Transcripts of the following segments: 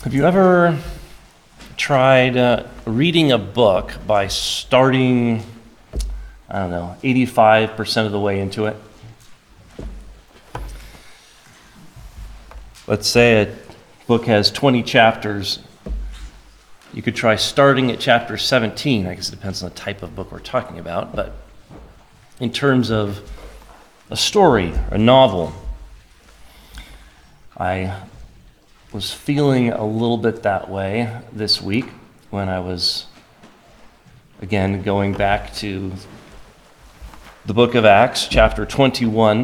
Have you ever tried reading a book by starting, 85% of the way into it? Let's say a book has 20 chapters. You could try starting at chapter 17. I guess it depends on the type of book we're talking about. But in terms of a story, a novel, I was feeling a little bit that way this week when I was, again, going back to the book of Acts, chapter 21.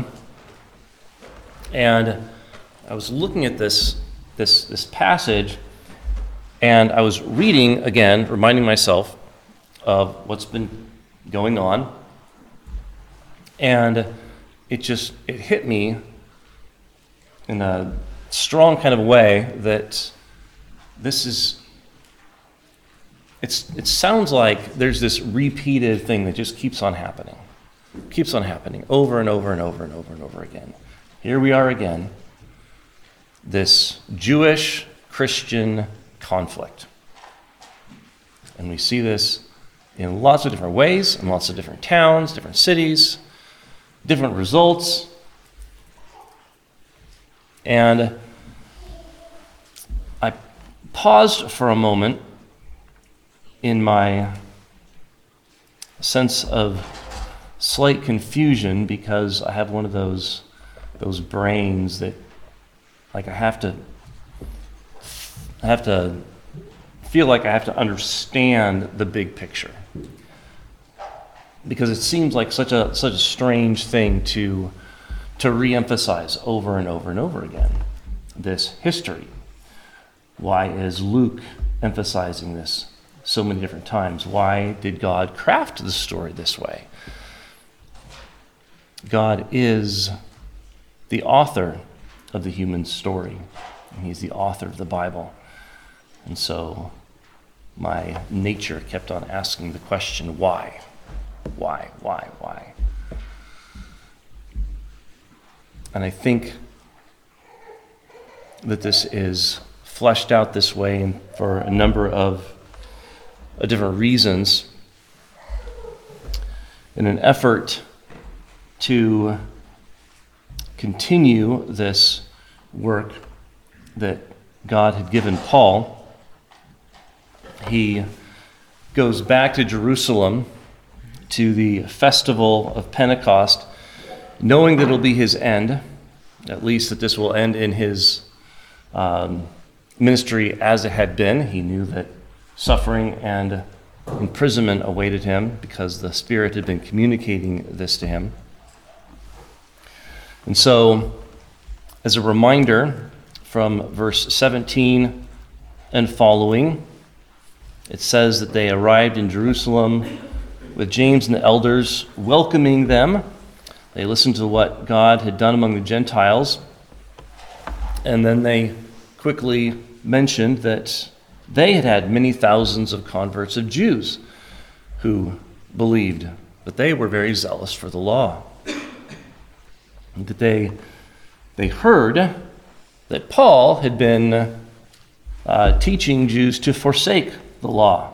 And I was looking at this passage, and I was reading again, reminding myself of what's been going on. And it hit me in a strong kind of way that it sounds like there's this repeated thing that just keeps on happening over and over and over and over and over again. Here we are again, this Jewish-Christian conflict. And we see this in lots of different ways, in lots of different towns, different cities, different results. And I paused for a moment in my sense of slight confusion because I have one of those brains that, like, I have to feel like I have to understand the big picture, because it seems like such a strange thing to re-emphasize over and over and over again, this history. Why is Luke emphasizing this so many different times? Why did God craft the story this way? God is the author of the human story, and he's the author of the Bible. And so my nature kept on asking the question, why? Why? And I think that this is fleshed out this way for a number of different reasons in an effort to continue this work that God had given Paul. He goes back to Jerusalem to the festival of Pentecost, knowing that it'll be his end, at least that this will end in his ministry as it had been. He knew that suffering and imprisonment awaited him because the Spirit had been communicating this to him. And so, as a reminder, from verse 17 and following, it says that they arrived in Jerusalem with James and the elders welcoming them. They listened to what God had done among the Gentiles, and then they quickly mentioned that they had had many thousands of converts of Jews who believed, but they were very zealous for the law. And that they heard that Paul had been teaching Jews to forsake the law.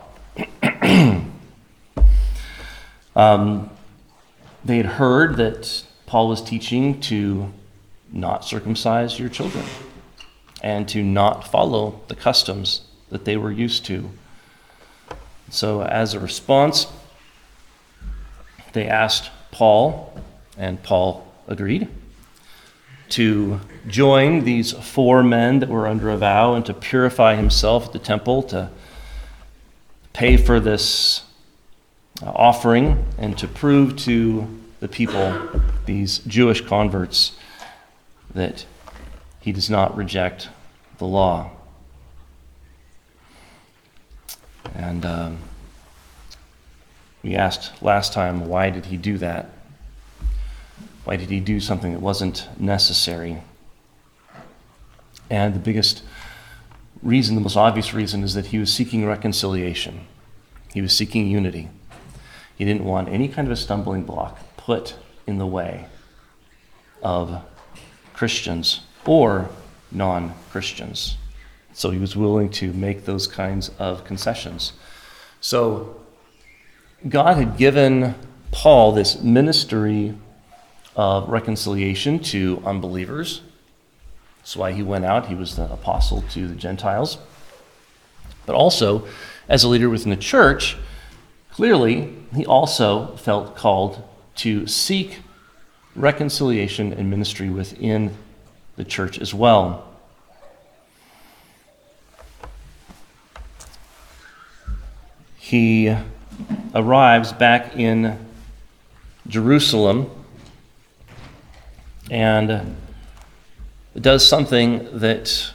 They had heard that Paul was teaching to not circumcise your children and to not follow the customs that they were used to. So as a response, they asked Paul, and Paul agreed, to join these 4 men that were under a vow and to purify himself at the temple, to pay for this offering, and to prove to the people, these Jewish converts, that he does not reject the law. And we asked last time, why did he do that? Why did he do something that wasn't necessary? And the biggest reason, the most obvious reason, is that he was seeking reconciliation. He was seeking unity. He didn't want any kind of a stumbling block put in the way of Christians or non-Christians. So he was willing to make those kinds of concessions. So God had given Paul this ministry of reconciliation to unbelievers. That's why he went out. He was the apostle to the Gentiles. But also, as a leader within the church, clearly he also felt called to seek reconciliation and ministry within the church as well. He arrives back in Jerusalem and does something that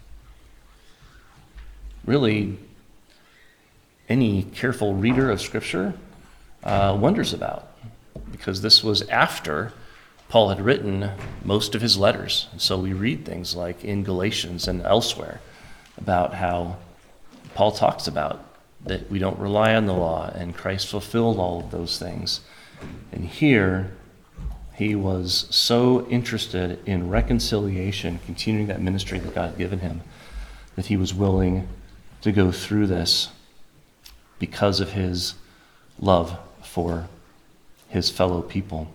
really any careful reader of Scripture wonders about, because this was after Paul had written most of his letters. And so we read things like in Galatians and elsewhere about how Paul talks about that we don't rely on the law, and Christ fulfilled all of those things. And here, he was so interested in reconciliation, continuing that ministry that God had given him, that he was willing to go through this because of his love for his fellow people.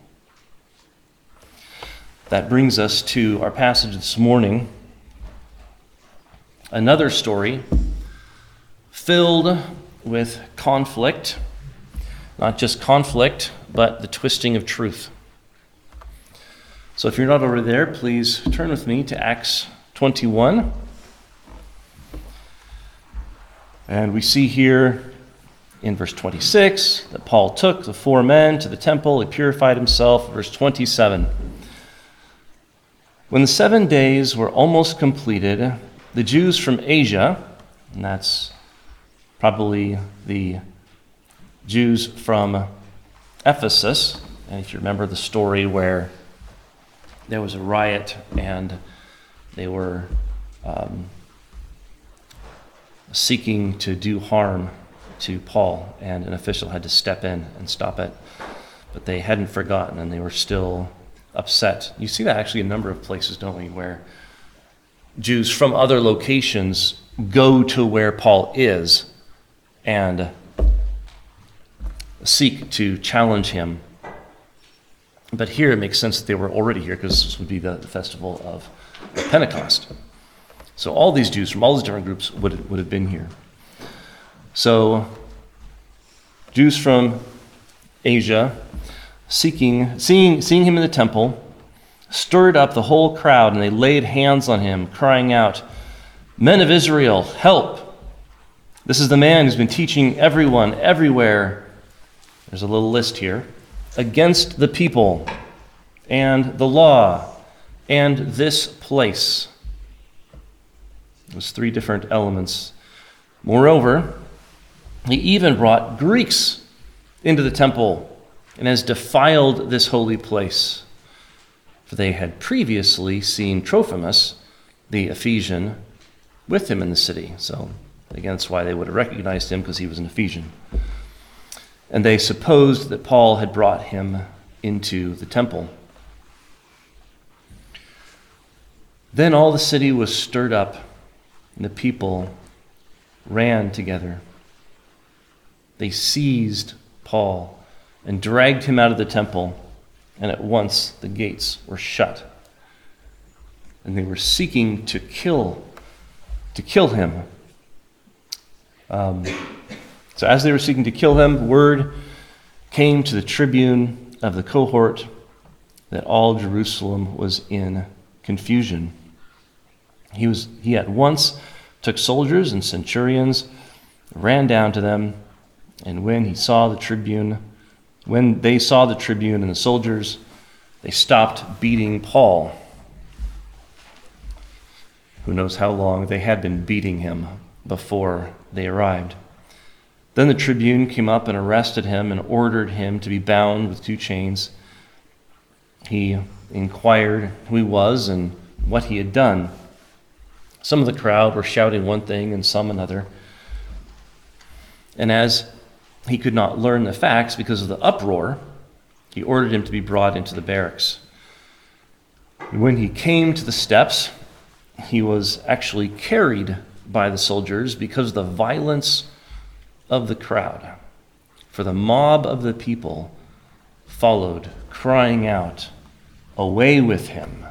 That brings us to our passage this morning, another story filled with conflict, not just conflict, but the twisting of truth. So if you're not over there, please turn with me to Acts 21. And we see here in verse 26 that Paul took the 4 men to the temple, he purified himself. Verse 27. When the 7 days were almost completed, the Jews from Asia, and that's probably the Jews from Ephesus, and if you remember the story where there was a riot and they were seeking to do harm to Paul, and an official had to step in and stop it, but they hadn't forgotten and they were still upset. You see that actually in a number of places, don't we, where Jews from other locations go to where Paul is and seek to challenge him. But here it makes sense that they were already here, because this would be the festival of Pentecost. So all these Jews from all these different groups would have been here. So Jews from Asia, seeing him in the temple, stirred up the whole crowd, and they laid hands on him, crying out, "Men of Israel, help! This is the man who's been teaching everyone, everywhere," there's a little list here, "against the people and the law and this place." There's 3 different elements. Moreover, he even brought Greeks into the temple and has defiled this holy place. For they had previously seen Trophimus, the Ephesian, with him in the city. So again, that's why they would have recognized him, because he was an Ephesian. And they supposed that Paul had brought him into the temple. Then all the city was stirred up, and the people ran together. They seized Paul and dragged him out of the temple, and at once the gates were shut. And they were seeking to kill him. So as they were seeking to kill him, word came to the tribune of the cohort that all Jerusalem was in confusion. He at once took soldiers and centurions, ran down to them, and when they saw the tribune and the soldiers, they stopped beating Paul. Who knows how long they had been beating him before they arrived. Then the tribune came up and arrested him and ordered him to be bound with 2 chains. He inquired who he was and what he had done. Some of the crowd were shouting one thing and some another. And as he could not learn the facts because of the uproar, he ordered him to be brought into the barracks. And when he came to the steps, he was actually carried by the soldiers because of the violence of the crowd. For the mob of the people followed, crying out, "Away with him."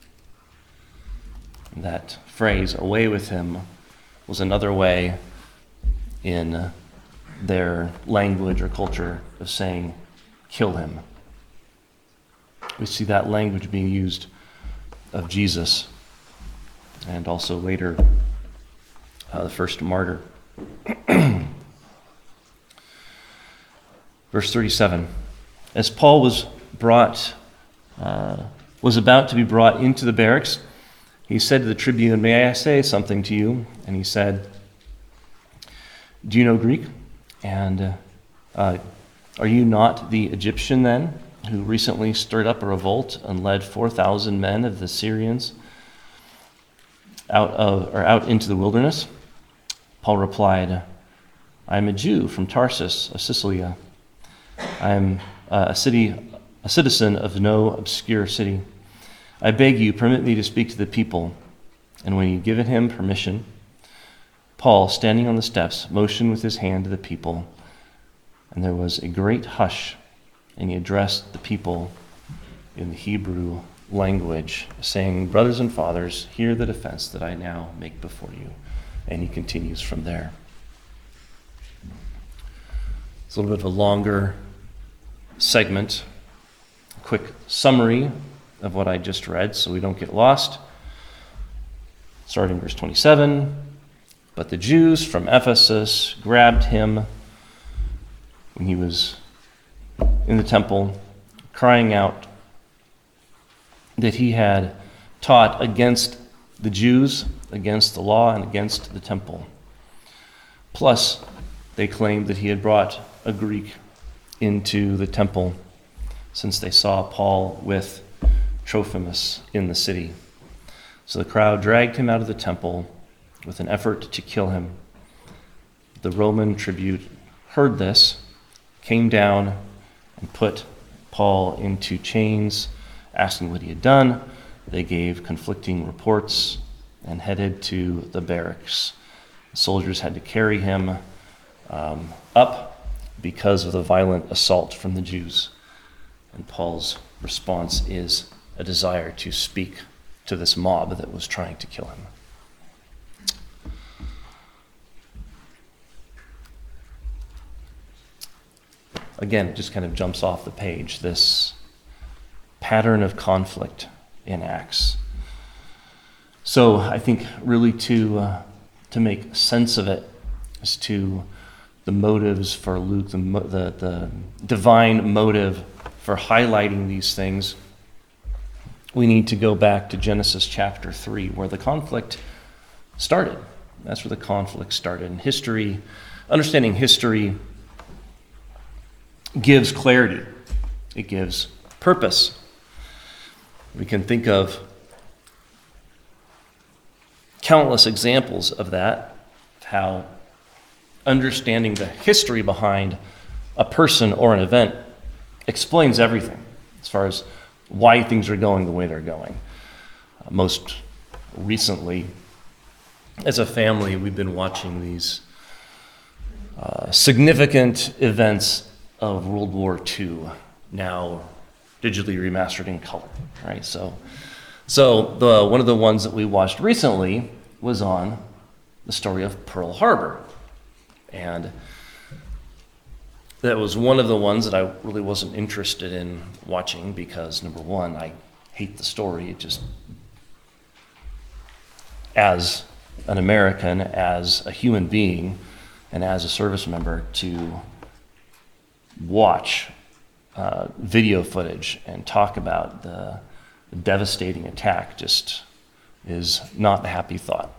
That phrase, "away with him," was another way in their language or culture of saying, "kill him." We see that language being used of Jesus and also later the first martyr. Verse 37, as Paul was about to be brought into the barracks, he said to the tribune, "May I say something to you?" And he said, "Do you know Greek? And are you not the Egyptian then, who recently stirred up a revolt and led 4,000 men of the Syrians out into the wilderness?" Paul replied, "I am a Jew from Tarsus of Cilicia. I am a citizen of no obscure city. I beg you, permit me to speak to the people." And when he had given him permission, Paul, standing on the steps, motioned with his hand to the people, and there was a great hush, and he addressed the people in the Hebrew language, saying, "Brothers and fathers, hear the defense that I now make before you." And he continues from there. It's a little bit of a longer segment, a quick summary of what I just read so we don't get lost. Starting verse 27, but the Jews from Ephesus grabbed him when he was in the temple, crying out that he had taught against the Jews, against the law, and against the temple. Plus, they claimed that he had brought a Greek into the temple since they saw Paul with Trophimus in the city. So the crowd dragged him out of the temple with an effort to kill him. The Roman tribune heard this, came down, and put Paul into chains, asking what he had done. They gave conflicting reports and headed to the barracks. The soldiers had to carry him up because of the violent assault from the Jews. And Paul's response is a desire to speak to this mob that was trying to kill him. Again, it just kind of jumps off the page, this pattern of conflict in Acts. So I think really to make sense of it as to the motives for Luke, the divine motive for highlighting these things, we need to go back to Genesis chapter 3, where the conflict started. That's where the conflict started. And history, understanding history, gives clarity. It gives purpose. We can think of countless examples of that, how understanding the history behind a person or an event explains everything as far as why things are going the way they're going. Most recently, as a family, we've been watching these significant events of World War II, now digitally remastered in color, right? So one of the ones that we watched recently was on the story of Pearl Harbor. And that was one of the ones that I really wasn't interested in watching because, number one, I hate the story. It just, as an American, as a human being, and as a service member, to watch video footage and talk about the devastating attack just is not a happy thought.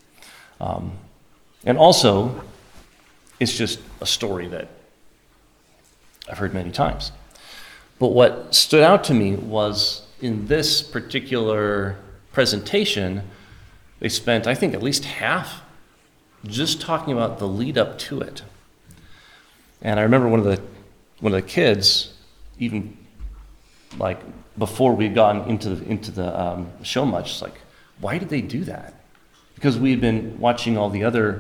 And also, it's just a story that I've heard many times. But what stood out to me was in this particular presentation, they spent, I think, at least half just talking about the lead up to it. And I remember one of the kids, even like before we had gotten into the show much, like, why did they do that? because we had been watching all the other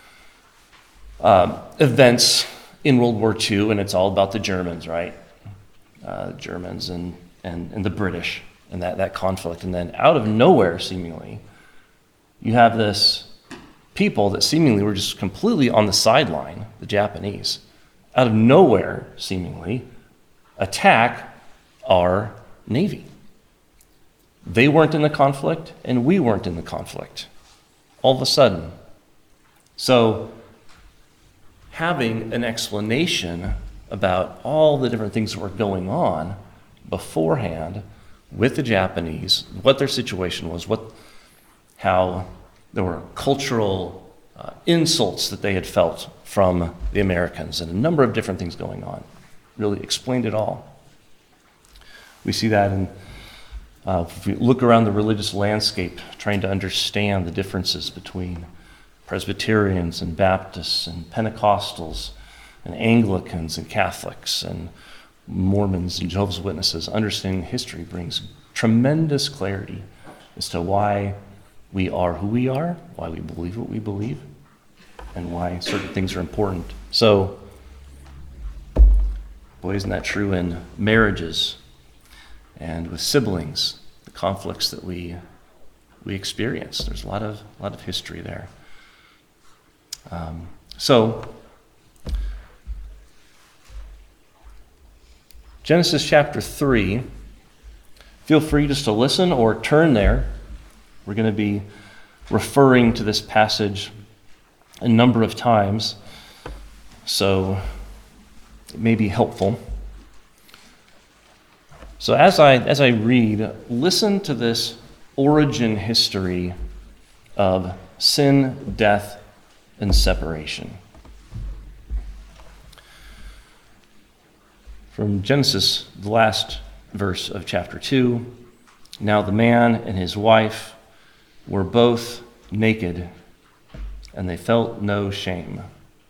events in World War II, and it's all about the Germans, right? Germans and the British and that conflict. And then out of nowhere, seemingly, you have this people that seemingly were just completely on the sideline, the Japanese, out of nowhere, seemingly, attack our Navy. They weren't in the conflict, and we weren't in the conflict. All of a sudden. So, having an explanation about all the different things that were going on beforehand with the Japanese, what their situation was, how there were cultural insults that they had felt from the Americans, and a number of different things going on. Really explained it all. We see that in, if we look around the religious landscape, trying to understand the differences between Presbyterians and Baptists and Pentecostals and Anglicans and Catholics and Mormons and Jehovah's Witnesses. Understanding history brings tremendous clarity as to why we are who we are, why we believe what we believe, and why certain things are important. So, boy, isn't that true in marriages and with siblings, the conflicts that we experience. There's a lot of history there. So, Genesis chapter 3, feel free just to listen or turn there. We're going to be referring to this passage a number of times, so it may be helpful. So as I read, listen to this origin history of sin, death, and separation. From Genesis, the last verse of chapter 2, now the man and his wife were both naked, and they felt no shame.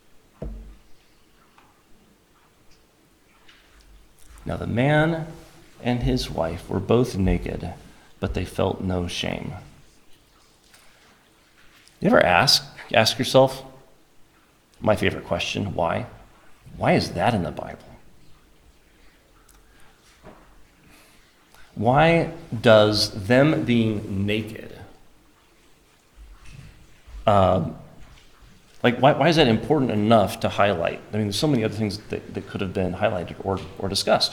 Now the man and his wife were both naked, but they felt no shame. You ever ask yourself, my favorite question, why? Why is that in the Bible? Why does them being naked, why is that important enough to highlight? I mean, there's so many other things that could have been highlighted or discussed.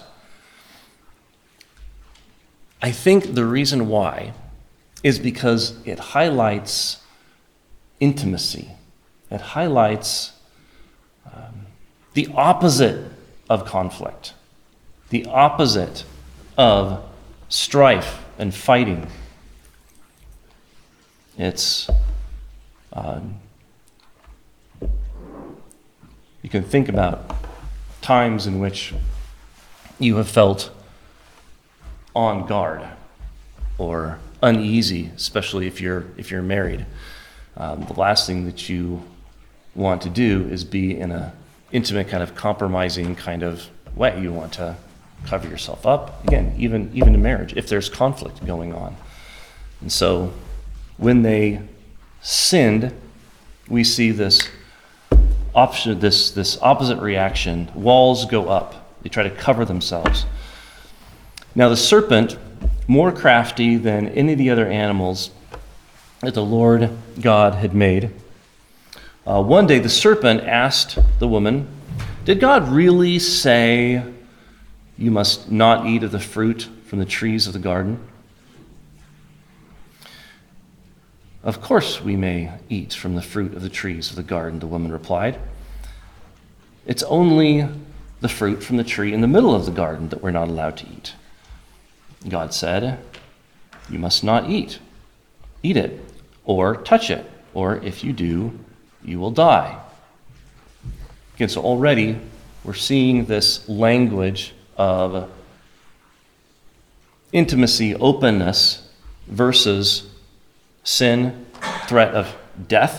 I think the reason why is because it highlights intimacy. It highlights the opposite of conflict, the opposite of strife and fighting. It's you can think about times in which you have felt on guard or uneasy, especially if you're married. The last thing that you want to do is be in an intimate kind of compromising kind of way. You want to cover yourself up, again, even in marriage, if there's conflict going on. And so when they sinned, we see this opposite reaction. Walls go up. They try to cover themselves. Now the serpent, more crafty than any of the other animals that the Lord God had made, one day the serpent asked the woman, "Did God really say you must not eat of the fruit from the trees of the garden?" "Of course we may eat from the fruit of the trees of the garden," the woman replied. "It's only the fruit from the tree in the middle of the garden that we're not allowed to eat." God said, "You must not eat it, or touch it, or if you do, you will die." Again, so already we're seeing this language of intimacy, openness, versus sin, threat of death.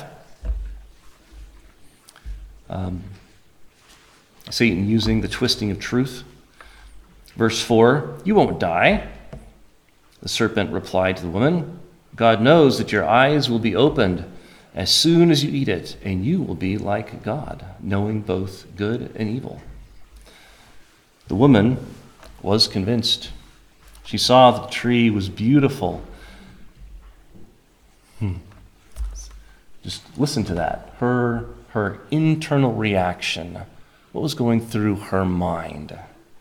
Satan using the twisting of truth. Verse 4, "You won't die." The serpent replied to the woman, God knows that your eyes will be opened as soon as you eat it, and you will be like God, knowing both good and evil." The woman was convinced. She saw that the tree was beautiful. Just listen to that. Her internal reaction. What was going through her mind?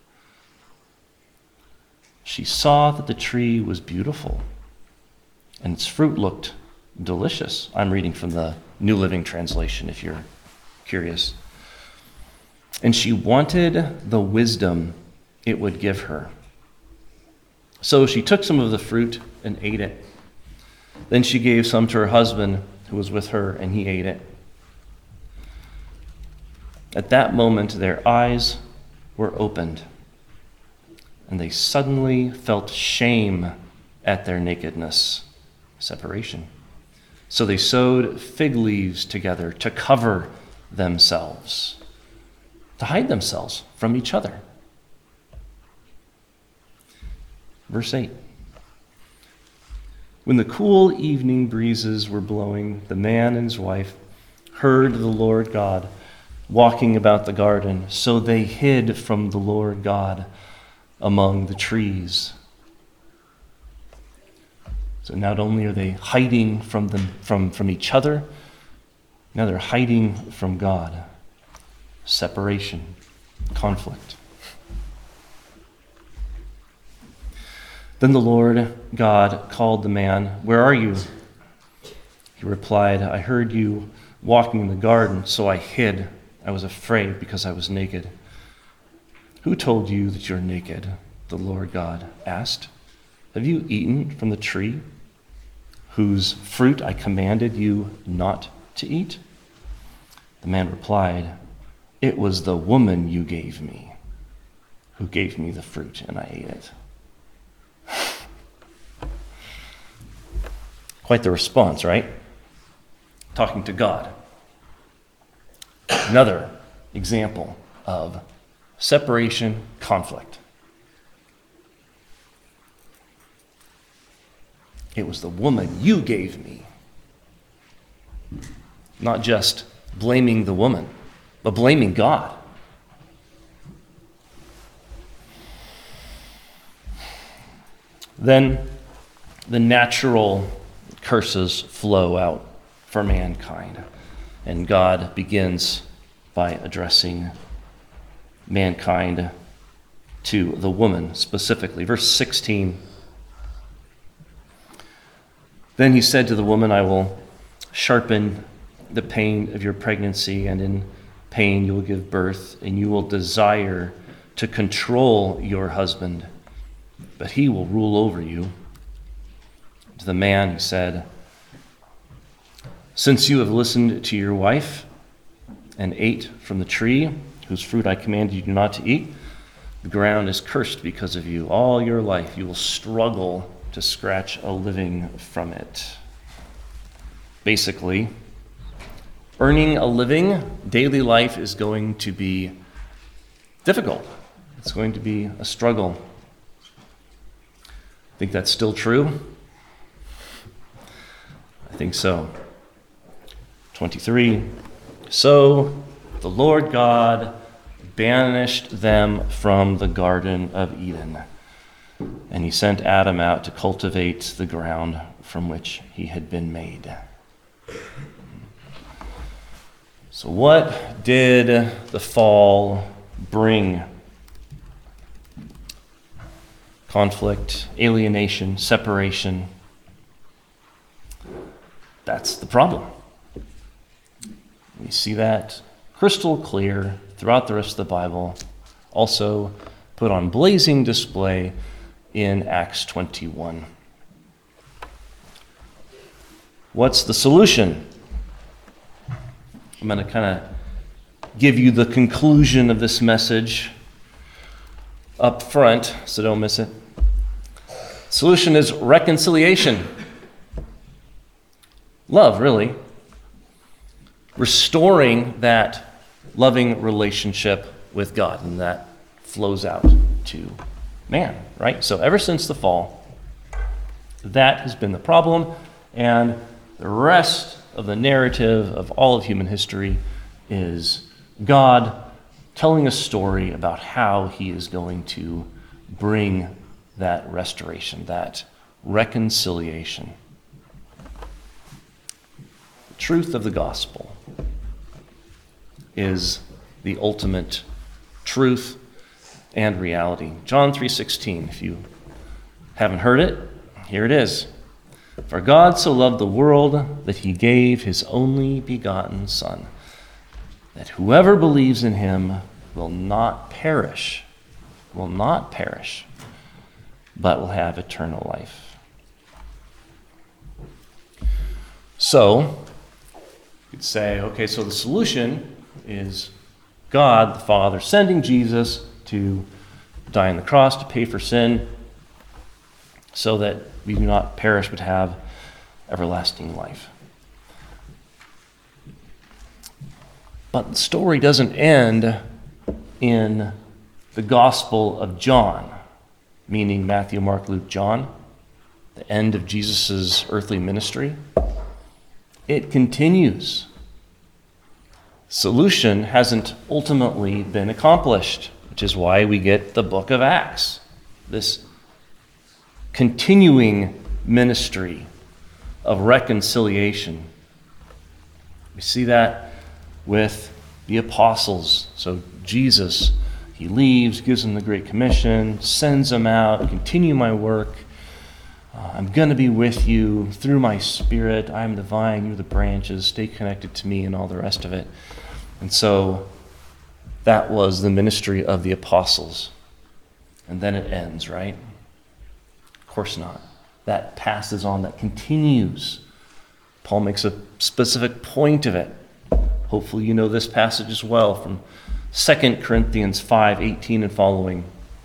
She saw that the tree was beautiful, and its fruit looked delicious. I'm reading from the New Living Translation, if you're curious. And she wanted the wisdom it would give her. So she took some of the fruit and ate it. Then she gave some to her husband who was with her, and he ate it. At that moment, their eyes were opened, and they suddenly felt shame at their nakedness, separation. So they sewed fig leaves together to cover themselves, to hide themselves from each other. Verse 8. When the cool evening breezes were blowing, the man and his wife heard the Lord God walking about the garden, so they hid from the Lord God among the trees. So not only are they hiding from each other, now they're hiding from God. Separation, conflict. Then the Lord God called the man, "Where are you?" He replied, "I heard you walking in the garden, so I hid. I was afraid because I was naked." "Who told you that you're naked?" the Lord God asked. "Have you eaten from the tree whose fruit I commanded you not to eat?" The man replied, "It was the woman you gave me who gave me the fruit, and I ate it." Quite the response, right? Talking to God. Another example of separation, conflict. "It was the woman you gave me." Not just blaming the woman, but blaming God. Then the natural curses flow out for mankind, and God begins by addressing mankind to the woman specifically. Verse 16. Then he said to the woman, "I will sharpen the pain of your pregnancy, and in pain you will give birth, and you will desire to control your husband, but he will rule over you." To the man he said, "Since you have listened to your wife and ate from the tree whose fruit I commanded you not to eat, the ground is cursed because of you. All your life you will struggle to scratch a living from it." Basically, earning a living, daily life is going to be difficult. It's going to be a struggle. Think that's still true? I think so. 23. So the Lord God banished them from the Garden of Eden, and he sent Adam out to cultivate the ground from which he had been made. So what did the fall bring? Conflict, alienation, separation. That's the problem. We see that crystal clear throughout the rest of the Bible, also put on blazing display in Acts 21. What's the solution? I'm going to kind of give you the conclusion of this message up front, so don't miss it. Solution is reconciliation. Love, really. Restoring that loving relationship with God, and that flows out to man, right? So ever since the fall, That has been the problem, and the rest of the narrative of all of human history is God telling a story about how he is going to bring that restoration, that reconciliation. The truth of the gospel is the ultimate truth and reality. John 3:16, if you haven't heard it, here it is. For God so loved the world that he gave his only begotten Son, that whoever believes in him will not perish, but will have eternal life. So, you could say, okay, so the solution is God, the Father, sending Jesus to die on the cross to pay for sin so that we do not perish but have everlasting life. But the story doesn't end in the Gospel of John, meaning Matthew, Mark, Luke, John, the end of Jesus' earthly ministry. It continues. Solution hasn't ultimately been accomplished, which is why we get the book of Acts, this continuing ministry of reconciliation. We see that with the apostles. So Jesus, he leaves, gives them the Great Commission, sends them out, continue my work. I'm going to be with you through my Spirit. I'm the vine, you're the branches. Stay connected to me and all the rest of it. And so that was the ministry of the apostles. And then it ends, right? Of course not. That passes on, that continues. Paul makes a specific point of it. Hopefully you know this passage as well from 2 Corinthians 5:18 and following.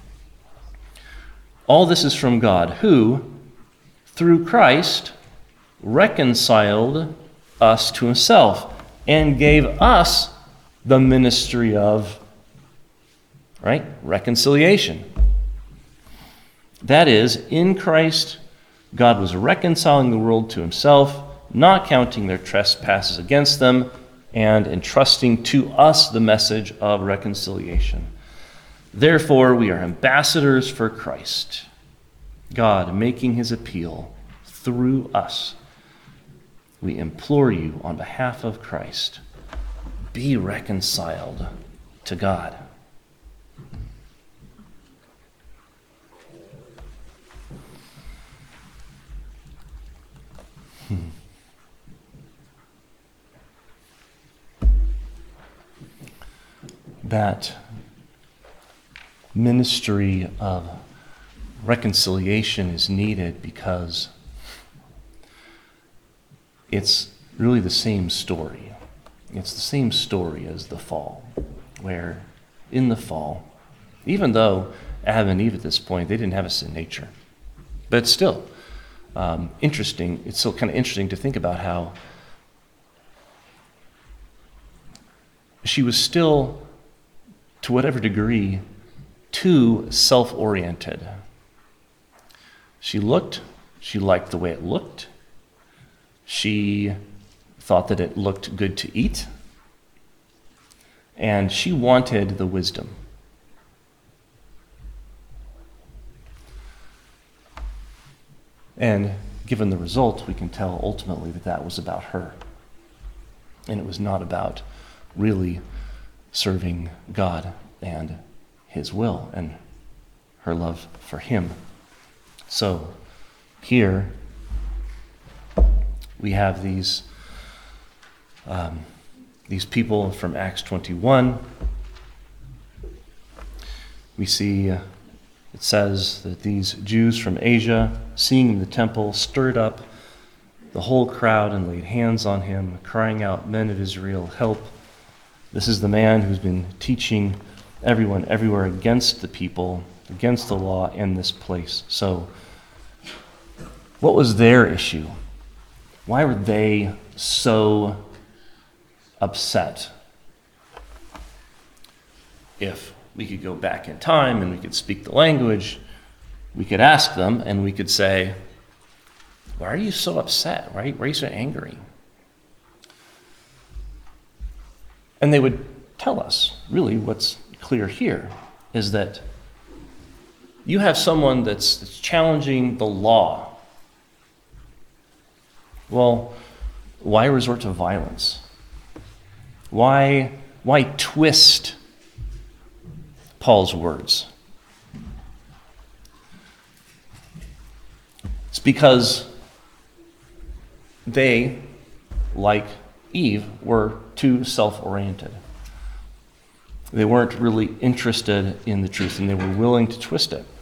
All this is from God, who, through Christ, reconciled us to himself and gave us the ministry of, right, reconciliation. That is, in Christ, God was reconciling the world to himself, not counting their trespasses against them, and entrusting to us the message of reconciliation. Therefore, we are ambassadors for Christ, God making his appeal through us. We implore you on behalf of Christ, be reconciled to God. That ministry of reconciliation is needed because it's really the same story. It's the same story as the fall, where in the fall, even though Adam and Eve at this point, they didn't have a sin nature, but it's still interesting. It's still kind of interesting to think about how she was still, to whatever degree, too self-oriented. She liked the way it looked. She thought that it looked good to eat. And she wanted the wisdom. And given the result, we can tell ultimately that that was about her. And it was not about really serving God and his will and her love for him. So here we have these people from Acts 21. We see it says that these Jews from Asia, seeing the temple, stirred up the whole crowd and laid hands on him, crying out, "Men of Israel, help. This is the man who's been teaching everyone everywhere against the people, against the law in this place." So, what was their issue? Why were they so upset? If we could go back in time and we could speak the language, we could ask them and we could say, why are you so upset? Why are you so angry? And they would tell us, really what's clear here is that you have someone that's challenging the law. Well, why resort to violence? Why twist Paul's words? It's because they, like Eve, were too self-oriented. They weren't really interested in the truth, and they were willing to twist it.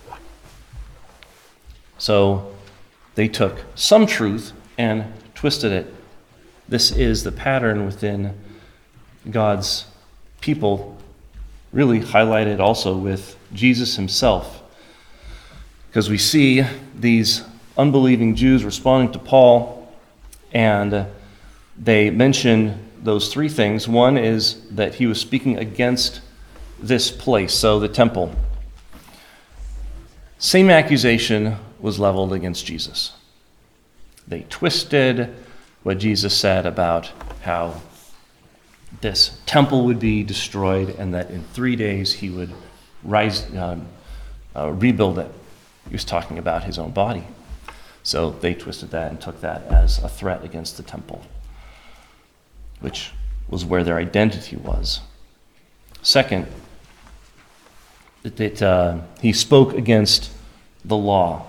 So they took some truth and twisted it. This is the pattern within God's people, really highlighted also with Jesus himself. Because we see these unbelieving Jews responding to Paul, and they mention those three things. One is that he was speaking against this place, so the temple. Same accusation was leveled against Jesus. They twisted what Jesus said about how this temple would be destroyed and that in 3 days he would rebuild it. He was talking about his own body. So they twisted that and took that as a threat against the temple, which was where their identity was. Second, that he spoke against the law.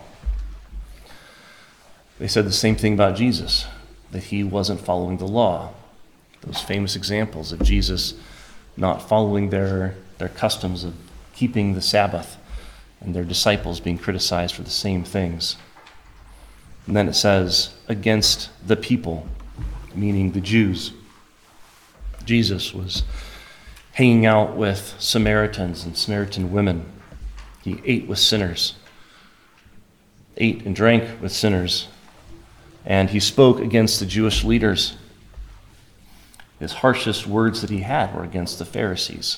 They said the same thing about Jesus, that he wasn't following the law. Those famous examples of Jesus not following their customs of keeping the Sabbath, and their disciples being criticized for the same things. And then it says, against the people, meaning the Jews. Jesus was hanging out with Samaritans and Samaritan women. He ate with sinners, ate and drank with sinners, and he spoke against the Jewish leaders. His harshest words that he had were against the Pharisees.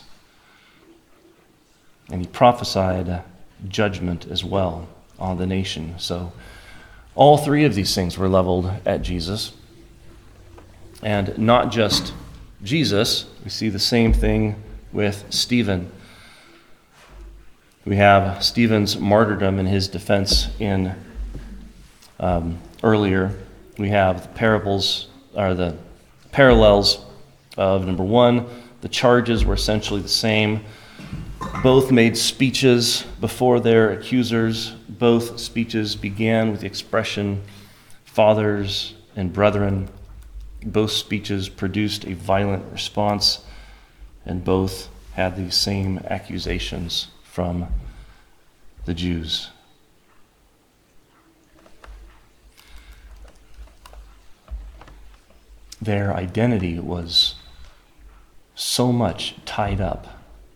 And he prophesied judgment as well on the nation. So all three of these things were leveled at Jesus. And not just Jesus, we see the same thing with Stephen. We have Stephen's martyrdom and his defense in earlier. We have the parables, or the parallels of number one, the charges were essentially the same. Both made speeches before their accusers. Both speeches began with the expression, fathers and brethren. Both speeches produced a violent response, and both had the same accusations from the Jews. Their identity was so much tied up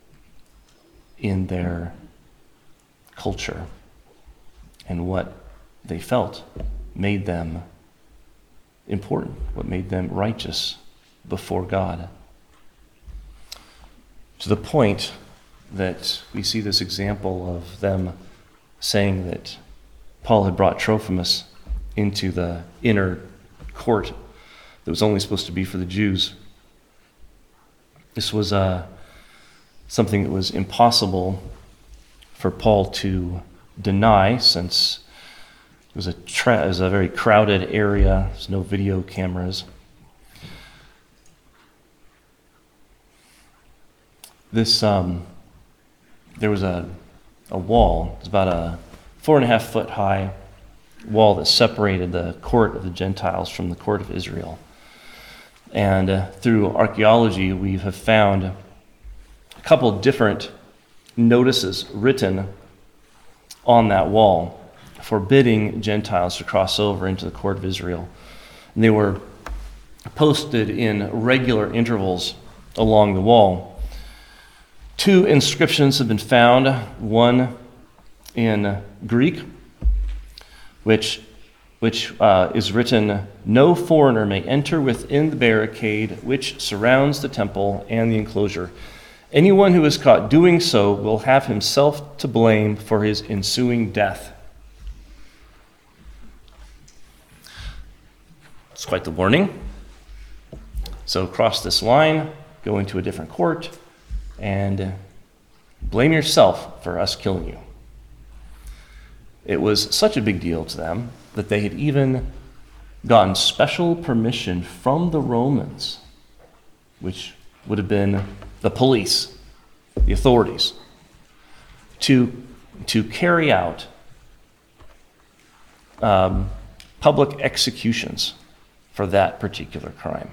in their culture, and what they felt made them important, what made them righteous before God. To the point that we see this example of them saying that Paul had brought Trophimus into the inner court that was only supposed to be for the Jews. This was something that was impossible for Paul to deny, since it was a very crowded area. There's no video cameras. There was a wall. It's about a 4.5 foot high wall that separated the court of the Gentiles from the court of Israel. And through archaeology, we have found a couple different notices written on that wall forbidding Gentiles to cross over into the court of Israel. And they were posted in regular intervals along the wall. 2 inscriptions have been found, one in Greek, which is written, "No foreigner may enter within the barricade which surrounds the temple and the enclosure. Anyone who is caught doing so will have himself to blame for his ensuing death." It's quite the warning. So cross this line, go into a different court, and blame yourself for us killing you. It was such a big deal to them that they had even gotten special permission from the Romans, which would have been the police, the authorities, to carry out public executions for that particular crime.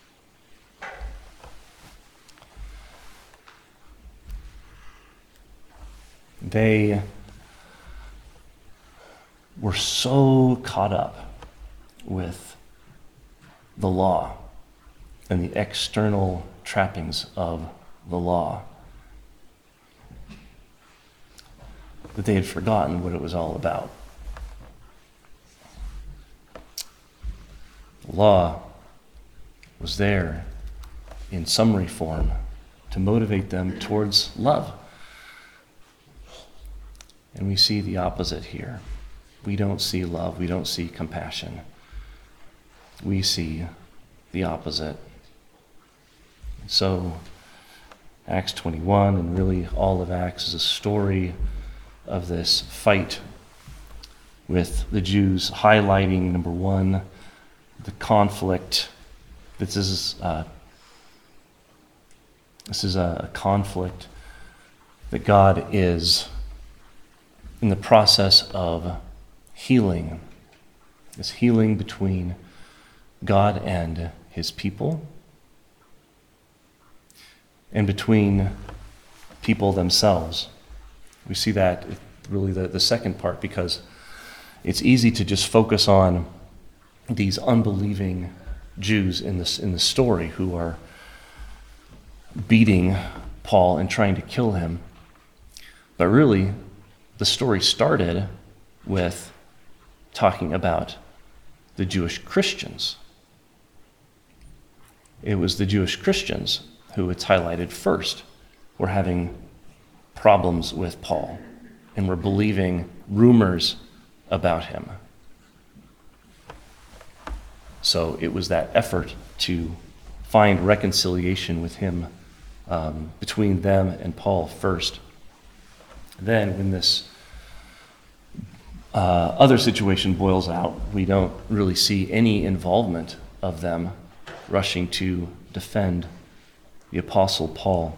They were so caught up with the law and the external trappings of the law that they had forgotten what it was all about. The law was there in summary form to motivate them towards love. And we see the opposite here. We don't see love. We don't see compassion. We see the opposite. So, Acts 21, and really all of Acts, is a story of this fight with the Jews, highlighting, number one, the conflict. This is a conflict that God is in the process of healing. This healing between God and his people, and between people themselves. We see that really the second part, because it's easy to just focus on these unbelieving Jews in the story who are beating Paul and trying to kill him. But really, the story started with talking about the Jewish Christians. It was the Jewish Christians who it's highlighted first were having problems with Paul and were believing rumors about him. So it was that effort to find reconciliation with him, between them and Paul first. Then when this other situation boils out, we don't really see any involvement of them rushing to defend the Apostle Paul.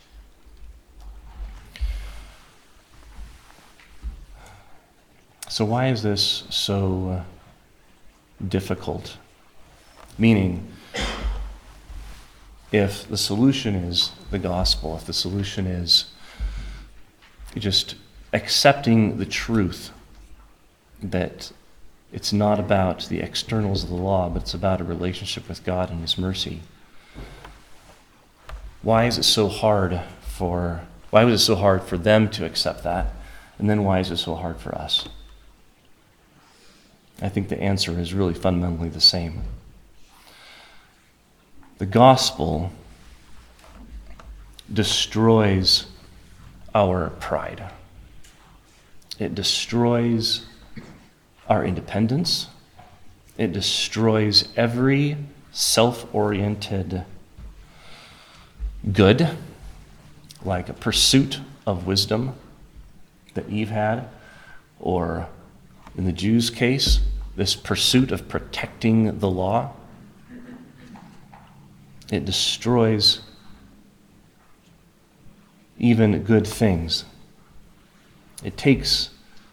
So why is this so difficult? Meaning, if the solution is the gospel, if the solution is just accepting the truth that it's not about the externals of the law, but it's about a relationship with God and his mercy, why was it so hard for them to accept that? And then why is it so hard for us? I think the answer is really fundamentally the same. The gospel destroys our pride. It destroys our independence. It destroys every self-oriented good, like a pursuit of wisdom that Eve had, or in the Jews' case, this pursuit of protecting the law. It destroys even good things. It takes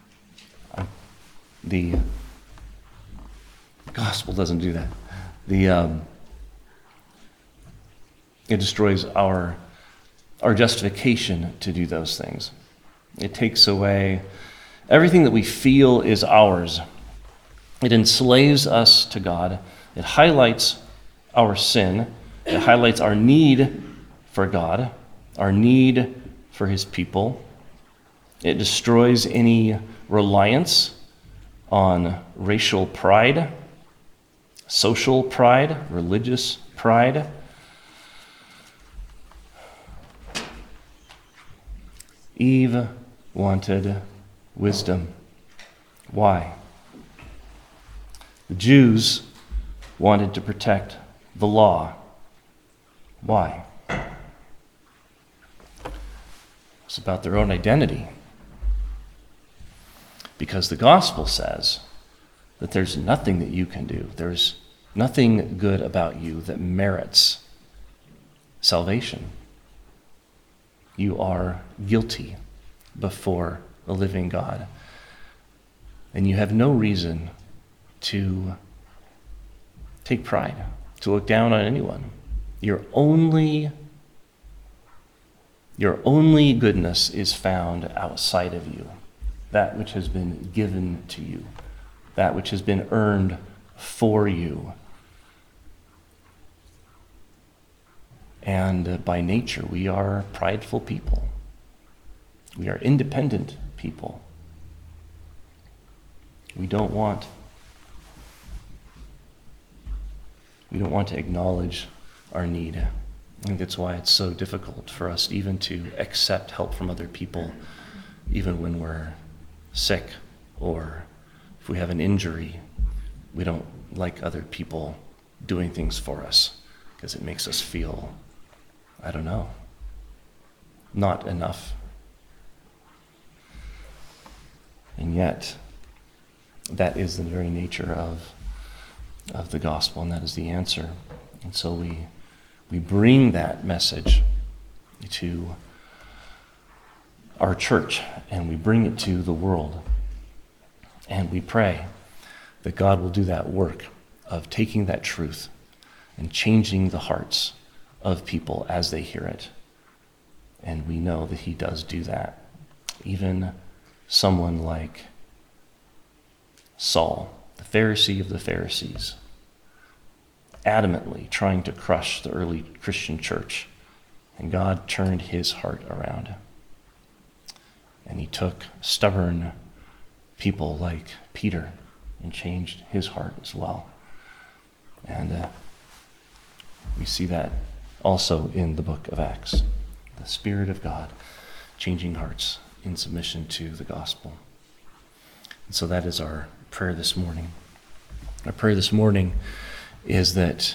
the gospel doesn't do that. It destroys our justification to do those things. It takes away everything that we feel is ours. It enslaves us to God. It highlights our sin. It highlights our need for God, our need for his people. It destroys any reliance on racial pride, social pride, religious pride. Eve wanted wisdom. Why? The Jews wanted to protect the law. Why? It's about their own identity. Because the gospel says that there's nothing that you can do. There's nothing good about you that merits salvation. You are guilty before the living God. And you have no reason to take pride, to look down on anyone. Your only goodness is found outside of you, that which has been given to you, that which has been earned for you. And by nature, we are prideful people. We are independent people. We don't want to acknowledge our need. I think that's why it's so difficult for us even to accept help from other people, even when we're sick or if we have an injury. We don't like other people doing things for us because it makes us feel, I don't know, not enough. And yet, that is the very nature of the gospel, and that is the answer. And so we bring that message to our church, and we bring it to the world. And we pray that God will do that work of taking that truth and changing the hearts of people as they hear it. And we know that he does do that. Even someone like Saul, the Pharisee of the Pharisees, adamantly trying to crush the early Christian church. And God turned his heart around. And he took stubborn people like Peter and changed his heart as well. And we see that also in the book of Acts. The Spirit of God changing hearts in submission to the gospel. And so that is our prayer this morning. Our prayer this morning is that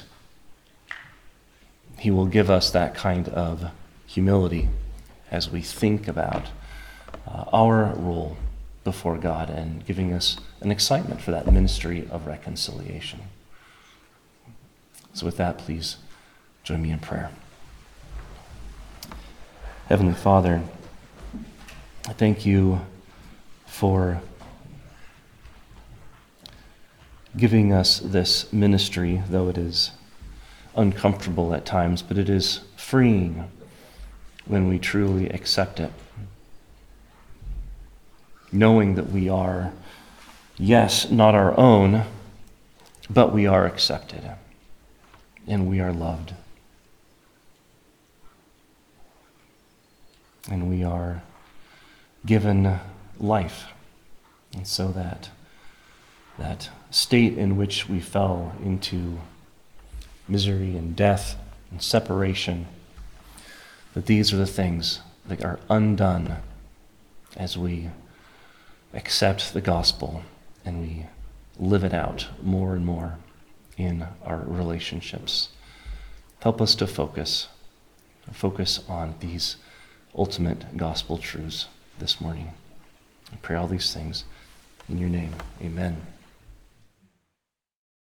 he will give us that kind of humility as we think about our role before God and giving us an excitement for that ministry of reconciliation. So with that, please join me in prayer. Heavenly Father, I thank you for giving us this ministry, though it is uncomfortable at times, but it is freeing when we truly accept it. Knowing that we are, yes, not our own, but we are accepted and we are loved. And we are given life. And so that state in which we fell into misery and death and separation, that these are the things that are undone as we accept the gospel and we live it out more and more in our relationships. Help us to focus on these ultimate gospel truths this morning. I pray all these things in your name. Amen.